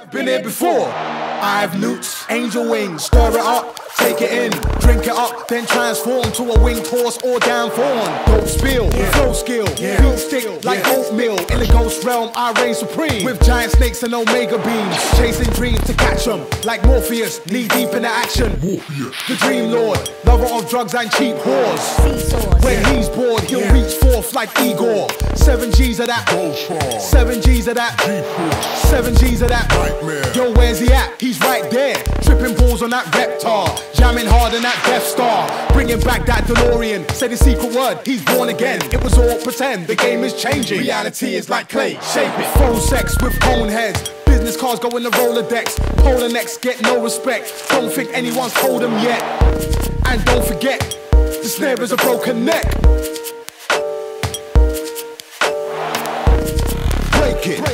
Been here before. I've newts, angel wings, stir it up, take it in, drink it up, then transform to a winged horse or down fawn. Dope spill, flow skill, feel stick like oatmeal. In the ghost realm, I reign supreme with giant snakes and omega beams, chasing dreams to catch them like Morpheus, knee deep in the action. The dream lord, lover of drugs and cheap whores. When he's bored, he'll reach forth like Igor. 7 G's of that, 7 G's of that, 7 G's of that. Yo, where's he at? He's right there, tripping balls on that Reptar, jamming hard on that Death Star, bringing back that DeLorean. Say the secret word, he's born again. It was all pretend, the game is changing. Reality is like clay, shape it. Phone sex with cone heads, business cars go in the Rolodex. Polar necks get no respect. Don't think anyone's told them yet. And don't forget, the snare is a broken neck. Break it.